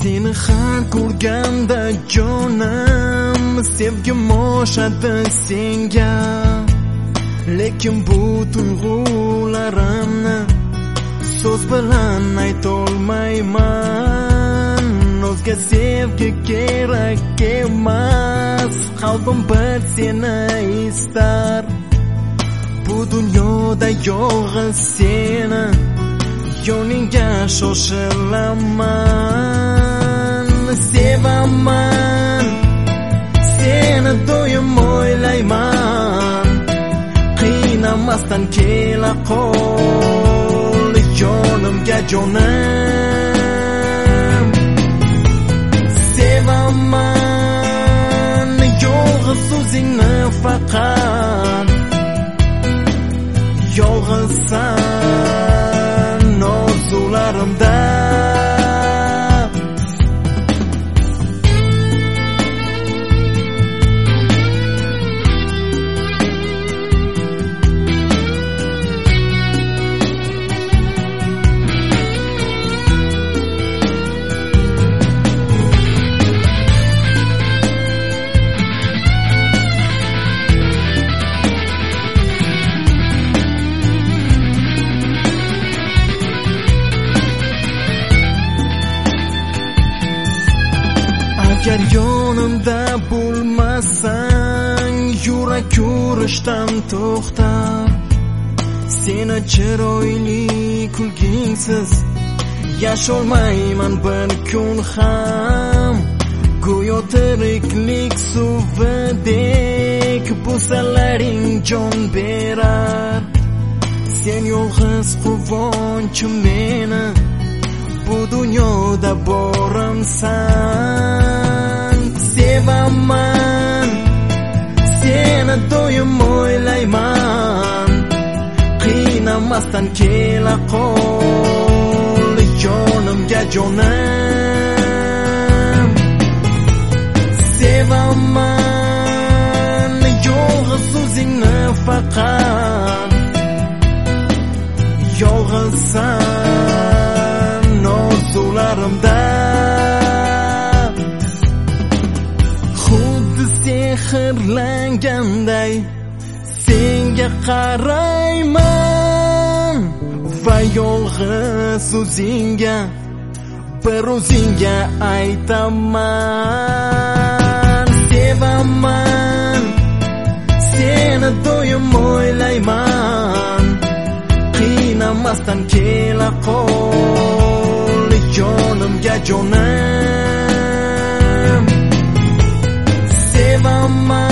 Seni har ko'rganda jonim sevgim oshadi senga, lekin bu tuyg'ularimni so'z bilan aytolmayman. O'zga sevgi kerak emas, qalbim bir seni istar. Bu dunyoda yolg'iz seni, yo'lingga shoshilaman. Sevaman, seni doim o'ylayman. Qiynamasdan kela qol yonimga jonim. Sevaman yolg'iz o'zingni faqat, yolg'izsan orzularimda. Agar yonimda bo'lmasang, yurak urishdan to'xtar. Seni chiroyli kulgingsiz yasholmayman bir kun ham. Go'yo tiriklik suvidek bo'salaring jon berar. Sen yolg'iz quvonchim meni, bu dunyoda borimsan. Sevaman, seni doim o'ylayman. Qiynamasdan kela qol yonimga jonim. Sevaman yolg'iz o'zingni faqat, yolg'izsan orzularimda. Xuddi sehrlanganday senga qarayman va yolg'iz o'zingga, bir o'zingga aytaman. Sevaman, seni doim o'ylayman. Qiynamasdan kela qol yonimga jonim. Sevaman